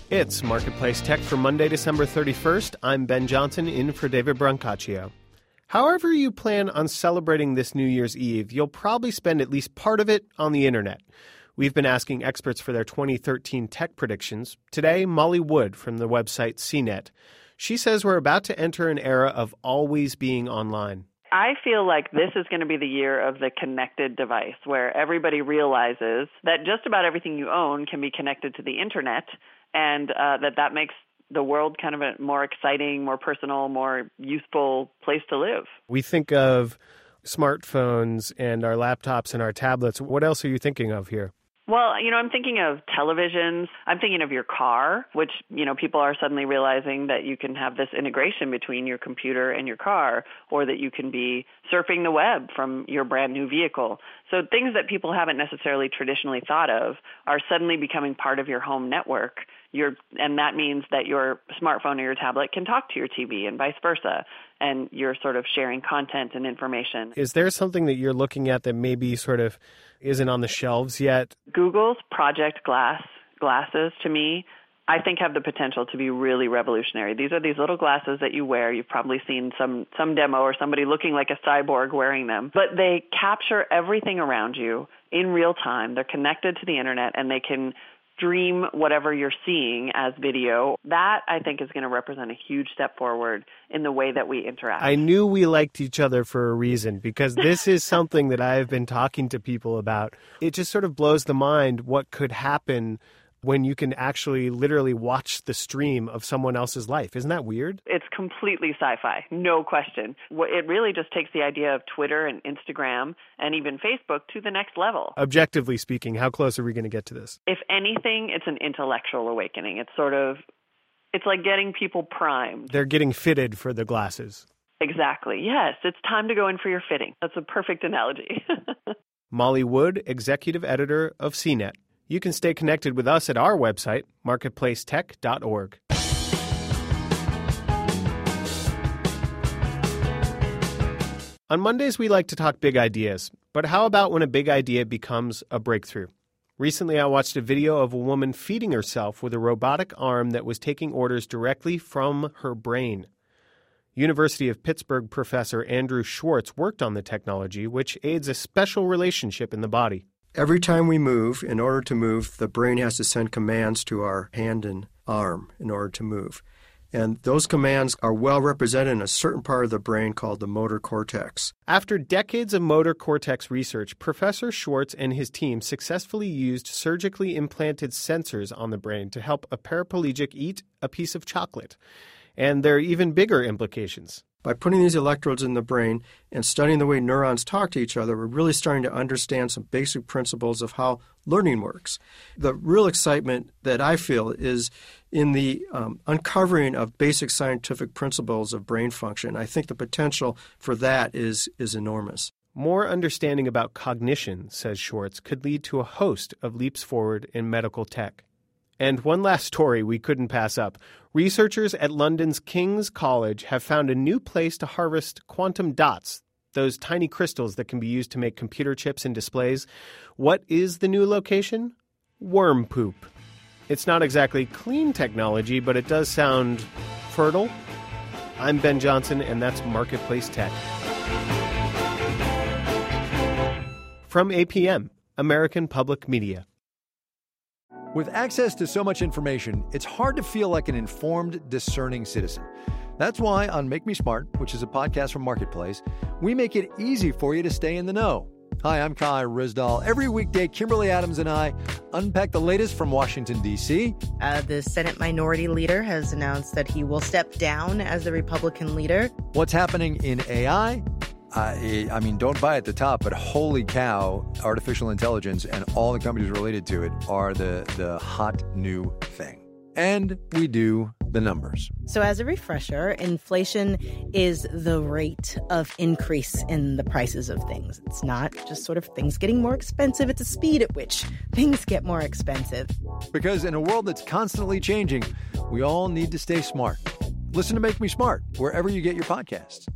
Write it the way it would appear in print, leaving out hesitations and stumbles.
It's Marketplace Tech for Monday, December 31st. I'm Ben Johnson, in for David Brancaccio. However you plan on celebrating this New Year's Eve, you'll probably spend at least part of it on the internet. We've been asking experts for their 2013 tech predictions. Today, Molly Wood from the website CNET. She says we're about to enter an era of always being online. I feel like this is going to be the year of the connected device, where everybody realizes that just about everything you own can be connected to the internet, and that makes the world kind of a more exciting, more personal, more useful place to live. We think of smartphones and our laptops and our tablets. What else are you thinking of here? Well, I'm thinking of televisions. I'm thinking of your car, which, people are suddenly realizing that you can have this integration between your computer and your car, or that you can be surfing the web from your brand new vehicle. So things that people haven't necessarily traditionally thought of are suddenly becoming part of your home network. And that means that your smartphone or your tablet can talk to your TV and vice versa. And you're sort of sharing content and information. Is there something that you're looking at that maybe sort of isn't on the shelves yet? Google's Project glasses, to me, I think have the potential to be really revolutionary. These are these little glasses that you wear. You've probably seen some demo or somebody looking like a cyborg wearing them. But they capture everything around you in real time. They're connected to the internet, and they can stream whatever you're seeing as video. That, I think, is going to represent a huge step forward in the way that we interact. I knew we liked each other for a reason, because this is something that I've been talking to people about. It just sort of blows the mind what could happen when you can actually literally watch the stream of someone else's life. Isn't that weird? It's completely sci-fi, no question. It really just takes the idea of Twitter and Instagram and even Facebook to the next level. Objectively speaking, how close are we going to get to this? If anything, it's an intellectual awakening. It's like getting people primed. They're getting fitted for the glasses. Exactly. Yes, it's time to go in for your fitting. That's a perfect analogy. Molly Wood, executive editor of CNET. You can stay connected with us at our website, marketplacetech.org. On Mondays, we like to talk big ideas. But how about when a big idea becomes a breakthrough? Recently, I watched a video of a woman feeding herself with a robotic arm that was taking orders directly from her brain. University of Pittsburgh professor Andrew Schwartz worked on the technology, which aids a special relationship in the body. Every time we move, in order to move, the brain has to send commands to our hand and arm in order to move. And those commands are well represented in a certain part of the brain called the motor cortex. After decades of motor cortex research, Professor Schwartz and his team successfully used surgically implanted sensors on the brain to help a paraplegic eat a piece of chocolate. And there are even bigger implications. By putting these electrodes in the brain and studying the way neurons talk to each other, we're really starting to understand some basic principles of how learning works. The real excitement that I feel is in the uncovering of basic scientific principles of brain function. I think the potential for that is enormous. More understanding about cognition, says Schwartz, could lead to a host of leaps forward in medical tech. And one last story we couldn't pass up. Researchers at London's King's College have found a new place to harvest quantum dots, those tiny crystals that can be used to make computer chips and displays. What is the new location? Worm poop. It's not exactly clean technology, but it does sound fertile. I'm Ben Johnson, and that's Marketplace Tech. From APM, American Public Media. With access to so much information, it's hard to feel like an informed, discerning citizen. That's why on Make Me Smart, which is a podcast from Marketplace, we make it easy for you to stay in the know. Hi, I'm Kai Rizdal. Every weekday, Kimberly Adams and I unpack the latest from Washington, D.C. The Senate Minority Leader has announced that he will step down as the Republican leader. What's happening in AI? I mean, don't buy at the top, but holy cow, artificial intelligence and all the companies related to it are the hot new thing. And we do the numbers. So as a refresher, inflation is the rate of increase in the prices of things. It's not just sort of things getting more expensive. It's the speed at which things get more expensive. Because in a world that's constantly changing, we all need to stay smart. Listen to Make Me Smart wherever you get your podcasts.